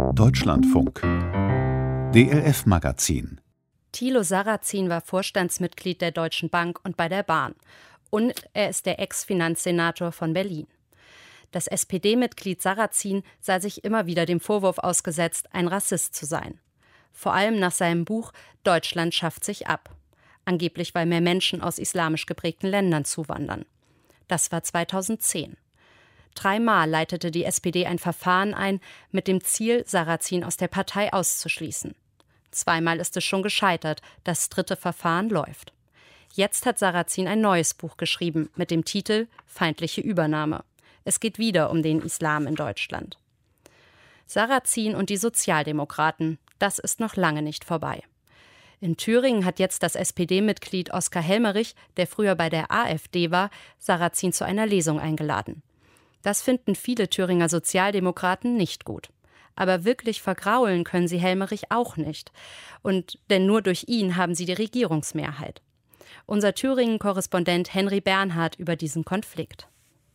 Deutschlandfunk DLF-Magazin. Thilo Sarrazin war Vorstandsmitglied der Deutschen Bank und bei der Bahn. Und er ist der Ex-Finanzsenator von Berlin. Das SPD-Mitglied Sarrazin sei sich immer wieder dem Vorwurf ausgesetzt, ein Rassist zu sein. Vor allem nach seinem Buch »Deutschland schafft sich ab«. Angeblich, weil mehr Menschen aus islamisch geprägten Ländern zuwandern. Das war 2010. 3-mal leitete die SPD ein Verfahren ein, mit dem Ziel, Sarrazin aus der Partei auszuschließen. 2-mal ist es schon gescheitert, das 3. Verfahren läuft. Jetzt hat Sarrazin ein neues Buch geschrieben mit dem Titel »Feindliche Übernahme«. Es geht wieder um den Islam in Deutschland. Sarrazin und die Sozialdemokraten, das ist noch lange nicht vorbei. In Thüringen hat jetzt das SPD-Mitglied Oskar Helmerich, der früher bei der AfD war, Sarrazin zu einer Lesung eingeladen. Das finden viele Thüringer Sozialdemokraten nicht gut. Aber wirklich vergraulen können sie Helmerich auch nicht. Denn nur durch ihn haben sie die Regierungsmehrheit. Unser Thüringen-Korrespondent Henry Bernhard über diesen Konflikt.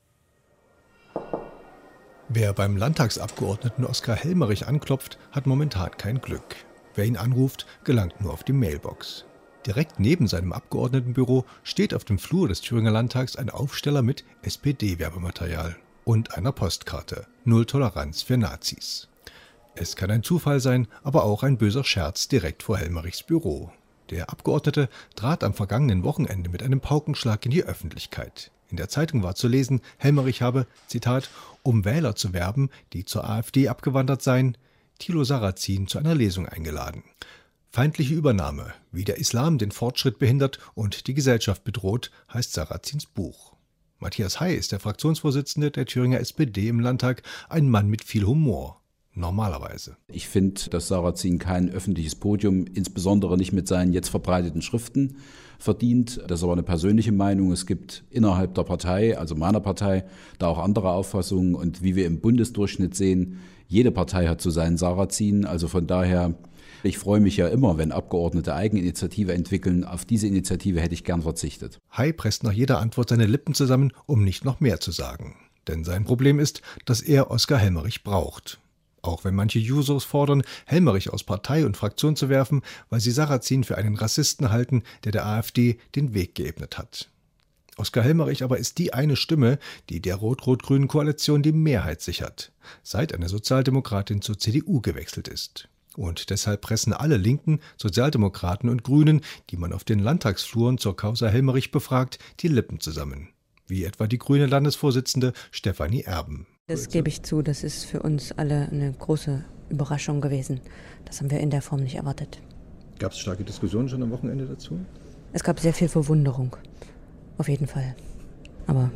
Wer beim Landtagsabgeordneten Oskar Helmerich anklopft, hat momentan kein Glück. Wer ihn anruft, gelangt nur auf die Mailbox. Direkt neben seinem Abgeordnetenbüro steht auf dem Flur des Thüringer Landtags ein Aufsteller mit SPD-Werbematerial und einer Postkarte. Null Toleranz für Nazis. Es kann ein Zufall sein, aber auch ein böser Scherz direkt vor Helmerichs Büro. Der Abgeordnete trat am vergangenen Wochenende mit einem Paukenschlag in die Öffentlichkeit. In der Zeitung war zu lesen, Helmerich habe, Zitat, um Wähler zu werben, die zur AfD abgewandert seien, Thilo Sarrazin zu einer Lesung eingeladen. Feindliche Übernahme, wie der Islam den Fortschritt behindert und die Gesellschaft bedroht, heißt Sarrazins Buch. Matthias Hay ist der Fraktionsvorsitzende der Thüringer SPD im Landtag, ein Mann mit viel Humor. Normalerweise. Ich finde, dass Sarrazin kein öffentliches Podium, insbesondere nicht mit seinen jetzt verbreiteten Schriften, verdient. Das ist aber eine persönliche Meinung. Es gibt innerhalb der Partei, also meiner Partei, da auch andere Auffassungen. Und wie wir im Bundesdurchschnitt sehen, jede Partei hat so seinen Sarrazin. Also von daher, ich freue mich ja immer, wenn Abgeordnete Eigeninitiative entwickeln. Auf diese Initiative hätte ich gern verzichtet. Hay presst nach jeder Antwort seine Lippen zusammen, um nicht noch mehr zu sagen. Denn sein Problem ist, dass er Oskar Helmerich braucht. Auch wenn manche Jusos fordern, Helmerich aus Partei und Fraktion zu werfen, weil sie Sarrazin für einen Rassisten halten, der AfD den Weg geebnet hat. Oskar Helmerich aber ist die eine Stimme, die der rot-rot-grünen Koalition die Mehrheit sichert, seit eine Sozialdemokratin zur CDU gewechselt ist. Und deshalb pressen alle Linken, Sozialdemokraten und Grünen, die man auf den Landtagsfluren zur Causa Helmerich befragt, die Lippen zusammen. Wie etwa die grüne Landesvorsitzende Stefanie Erben. Das gebe ich zu, das ist für uns alle eine große Überraschung gewesen. Das haben wir in der Form nicht erwartet. Gab es starke Diskussionen schon am Wochenende dazu? Es gab sehr viel Verwunderung, auf jeden Fall. Aber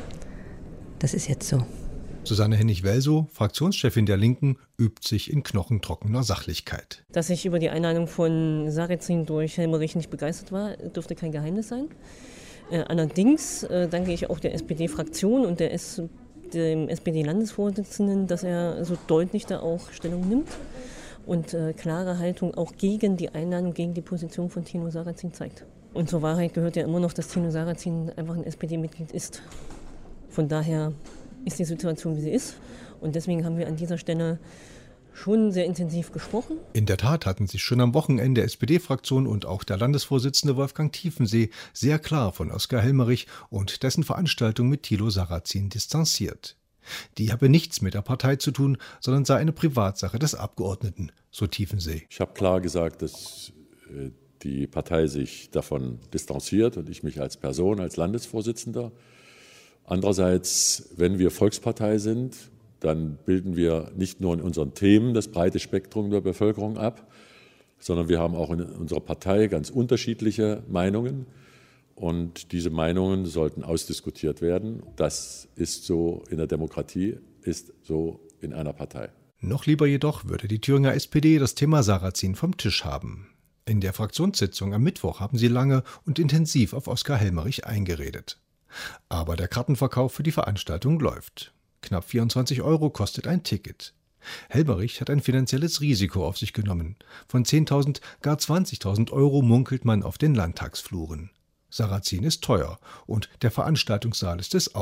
das ist jetzt so. Susanne Hennig-Welsow, Fraktionschefin der Linken, übt sich in knochentrockener Sachlichkeit. Dass ich über die Einladung von Sarrazin durch Helmerich nicht begeistert war, dürfte kein Geheimnis sein. Allerdings danke ich auch der SPD-Fraktion und dem SPD-Landesvorsitzenden, dass er so deutlich da auch Stellung nimmt und klare Haltung auch gegen die Einladung, gegen die Position von Thilo Sarrazin zeigt. Und zur Wahrheit gehört ja immer noch, dass Thilo Sarrazin einfach ein SPD-Mitglied ist. Von daher ist die Situation, wie sie ist. Und deswegen haben wir an dieser Stelle schon sehr intensiv gesprochen. In der Tat hatten sich schon am Wochenende SPD-Fraktion und auch der Landesvorsitzende Wolfgang Tiefensee sehr klar von Oskar Helmerich und dessen Veranstaltung mit Thilo Sarrazin distanziert. Die habe nichts mit der Partei zu tun, sondern sei eine Privatsache des Abgeordneten, so Tiefensee. Ich habe klar gesagt, dass die Partei sich davon distanziert und ich mich als Person, als Landesvorsitzender. Andererseits, wenn wir Volkspartei sind, dann bilden wir nicht nur in unseren Themen das breite Spektrum der Bevölkerung ab, sondern wir haben auch in unserer Partei ganz unterschiedliche Meinungen. Und diese Meinungen sollten ausdiskutiert werden. Das ist so in der Demokratie, ist so in einer Partei. Noch lieber jedoch würde die Thüringer SPD das Thema Sarrazin vom Tisch haben. In der Fraktionssitzung am Mittwoch haben sie lange und intensiv auf Oskar Helmerich eingeredet. Aber der Kartenverkauf für die Veranstaltung läuft. Knapp 24 € kostet ein Ticket. Helmerich hat ein finanzielles Risiko auf sich genommen. Von 10.000, gar 20.000 € munkelt man auf den Landtagsfluren. Sarrazin ist teuer und der Veranstaltungssaal ist es auch.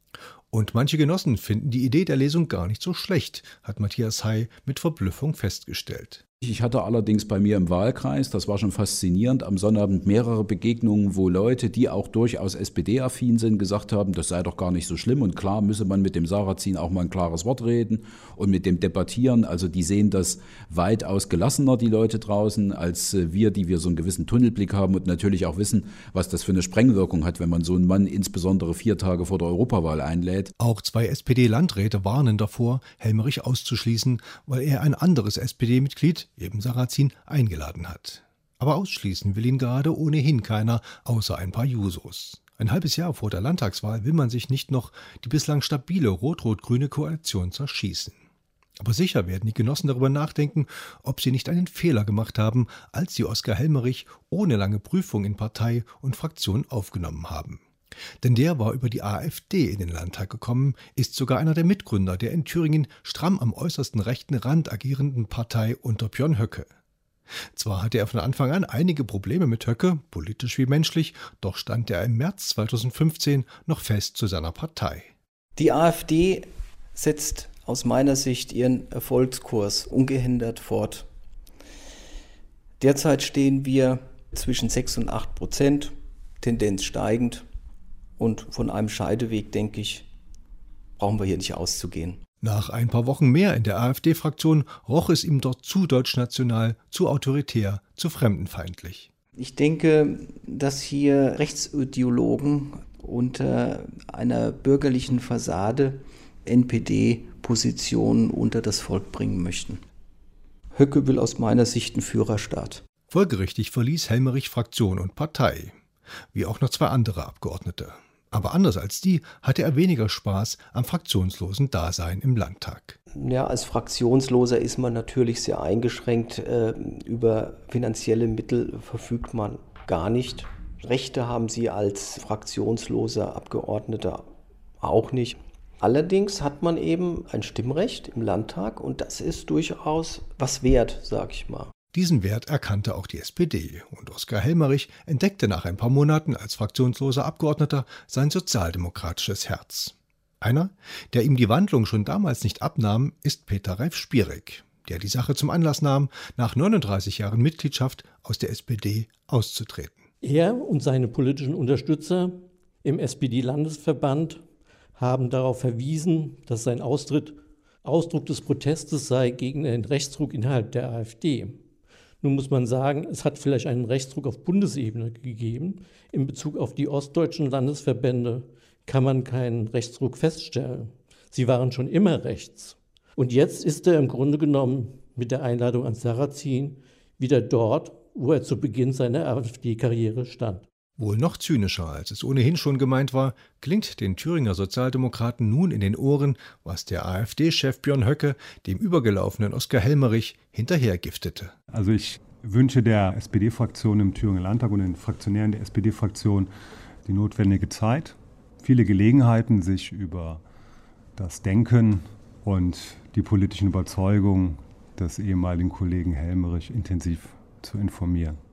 Und manche Genossen finden die Idee der Lesung gar nicht so schlecht, hat Matthias Hay mit Verblüffung festgestellt. Ich hatte allerdings bei mir im Wahlkreis, das war schon faszinierend, am Sonnabend mehrere Begegnungen, wo Leute, die auch durchaus SPD-affin sind, gesagt haben, das sei doch gar nicht so schlimm und klar müsse man mit dem Sarrazin auch mal ein klares Wort reden und mit dem debattieren. Also die sehen das weitaus gelassener, die Leute draußen, als wir, die wir so einen gewissen Tunnelblick haben und natürlich auch wissen, was das für eine Sprengwirkung hat, wenn man so einen Mann insbesondere 4 Tage vor der Europawahl einlädt. Auch 2 SPD-Landräte warnen davor, Helmerich auszuschließen, weil er ein anderes SPD-Mitglied, eben Sarrazin, eingeladen hat. Aber ausschließen will ihn gerade ohnehin keiner, außer ein paar Jusos. Ein halbes Jahr vor der Landtagswahl will man sich nicht noch die bislang stabile rot-rot-grüne Koalition zerschießen. Aber sicher werden die Genossen darüber nachdenken, ob sie nicht einen Fehler gemacht haben, als sie Oskar Helmerich ohne lange Prüfung in Partei und Fraktion aufgenommen haben. Denn der war über die AfD in den Landtag gekommen, ist sogar einer der Mitgründer der in Thüringen stramm am äußersten rechten Rand agierenden Partei unter Björn Höcke. Zwar hatte er von Anfang an einige Probleme mit Höcke, politisch wie menschlich, doch stand er im März 2015 noch fest zu seiner Partei. Die AfD setzt aus meiner Sicht ihren Erfolgskurs ungehindert fort. Derzeit stehen wir zwischen 6 und 8%, Tendenz steigend. Und von einem Scheideweg, denke ich, brauchen wir hier nicht auszugehen. Nach ein paar Wochen mehr in der AfD-Fraktion roch es ihm dort zu deutschnational, zu autoritär, zu fremdenfeindlich. Ich denke, dass hier Rechtsideologen unter einer bürgerlichen Fassade NPD-Positionen unter das Volk bringen möchten. Höcke will aus meiner Sicht einen Führerstaat. Folgerichtig verließ Helmerich Fraktion und Partei, wie auch noch 2 andere Abgeordnete. Aber anders als die hatte er weniger Spaß am fraktionslosen Dasein im Landtag. Ja, als Fraktionsloser ist man natürlich sehr eingeschränkt. Über finanzielle Mittel verfügt man gar nicht. Rechte haben Sie als fraktionsloser Abgeordneter auch nicht. Allerdings hat man eben ein Stimmrecht im Landtag und das ist durchaus was wert, sag ich mal. Diesen Wert erkannte auch die SPD und Oskar Helmerich entdeckte nach ein paar Monaten als fraktionsloser Abgeordneter sein sozialdemokratisches Herz. Einer, der ihm die Wandlung schon damals nicht abnahm, ist Peter Ralf Spierig, der die Sache zum Anlass nahm, nach 39 Jahren Mitgliedschaft aus der SPD auszutreten. Er und seine politischen Unterstützer im SPD-Landesverband haben darauf verwiesen, dass sein Austritt Ausdruck des Protestes sei gegen den Rechtsruck innerhalb der AfD. Nun muss man sagen, es hat vielleicht einen Rechtsruck auf Bundesebene gegeben. In Bezug auf die ostdeutschen Landesverbände kann man keinen Rechtsruck feststellen. Sie waren schon immer rechts. Und jetzt ist er im Grunde genommen mit der Einladung an Sarrazin wieder dort, wo er zu Beginn seiner AfD-Karriere stand. Wohl noch zynischer, als es ohnehin schon gemeint war, klingt den Thüringer Sozialdemokraten nun in den Ohren, was der AfD-Chef Björn Höcke dem übergelaufenen Oskar Helmerich hinterhergiftete. Also ich wünsche der SPD-Fraktion im Thüringer Landtag und den Fraktionären der SPD-Fraktion die notwendige Zeit, viele Gelegenheiten, sich über das Denken und die politischen Überzeugungen des ehemaligen Kollegen Helmerich intensiv zu informieren.